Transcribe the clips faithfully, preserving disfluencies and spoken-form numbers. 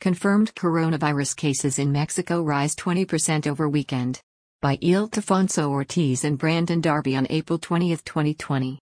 Confirmed coronavirus cases in Mexico rise twenty percent over weekend. By Ildefonso Ortiz and Brandon Darby on April twentieth, twenty twenty.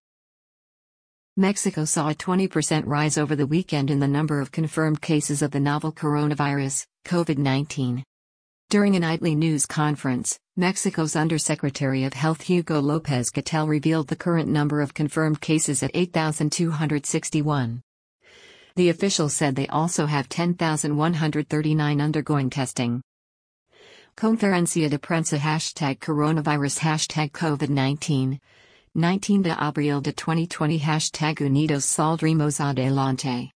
Mexico saw a twenty percent rise over the weekend in the number of confirmed cases of the novel coronavirus, COVID nineteen. During a nightly news conference, Mexico's Undersecretary of Health Hugo Lopez-Gatell revealed the current number of confirmed cases at eight thousand two hundred sixty-one. The official said they also have ten thousand one hundred thirty-nine undergoing testing. Conferencia de prensa hashtag coronavirus hashtag COVID nineteen, nineteen de abril de twenty twenty hashtag unidos saldremos adelante.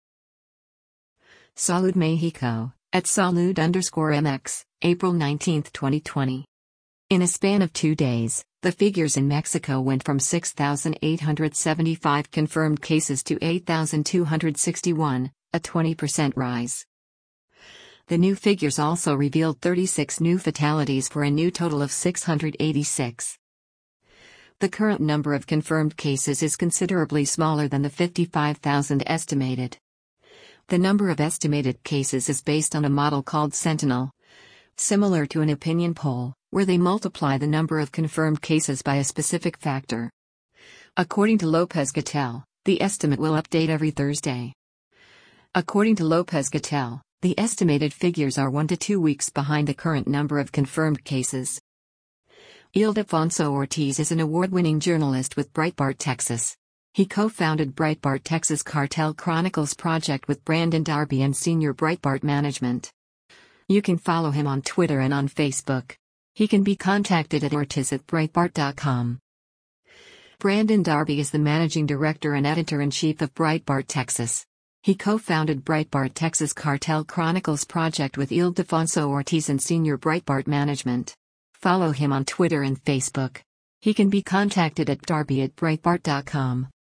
Salud Mexico, at salud underscore mx, April nineteenth, twenty twenty. In a span of two days, the figures in Mexico went from six thousand eight hundred seventy-five confirmed cases to eight thousand two hundred sixty-one, a twenty percent rise. The new figures also revealed thirty-six new fatalities for a new total of six hundred eighty-six. The current number of confirmed cases is considerably smaller than the fifty-five thousand estimated. The number of estimated cases is based on a model called Sentinel, similar to an opinion poll, where they multiply the number of confirmed cases by a specific factor. According to Lopez-Gatell, the estimate will update every Thursday. According to Lopez-Gatell, the estimated figures are one to two weeks behind the current number of confirmed cases. Ildefonso Ortiz is an award-winning journalist with Breitbart Texas. He co-founded Breitbart Texas Cartel Chronicles project with Brandon Darby and senior Breitbart management. You can follow him on Twitter and on Facebook. He can be contacted at ortiz at breitbart dot com. Brandon Darby is the managing director and editor-in-chief of Breitbart Texas. He co-founded Breitbart Texas Cartel Chronicles project with Ildefonso Ortiz and senior Breitbart management. Follow him on Twitter and Facebook. He can be contacted at darby at breitbart dot com.